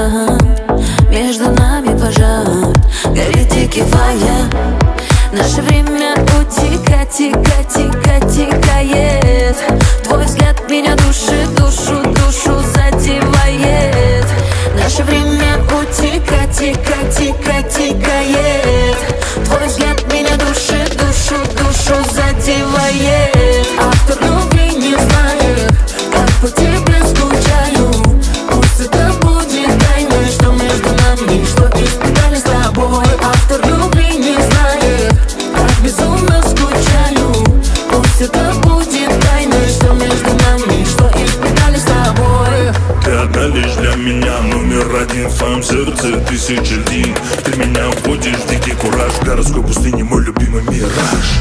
океан, между нами пожар, горит дикий фаер. Наше время утекает, тикает. Твой взгляд меня душит, душу задевает. Наше время утекает, тикает. Твой взгляд меня душит, душу задевает. Автор любви не знает, как по тебе скучаю. Пусть это будет тайной, что между нами, что испытали с тобой. Автор любви не знает, как безумно скучаю. Пусть это будет тайной, что между нами, что испытали с тобой. Ты одна лишь для меня, номер один в своем сердце, тысяча лин. Ты меня вводишь в дикий кураж, в городской пустыне мой любимый мираж.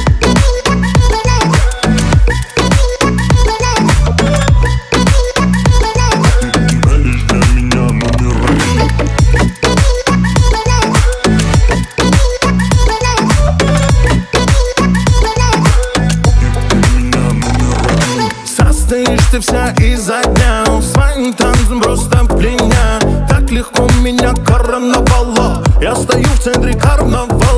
Состоишь ты вся изо дня, своим танцем просто пленя. Так легко меня короновало, я стою в центре карнавала.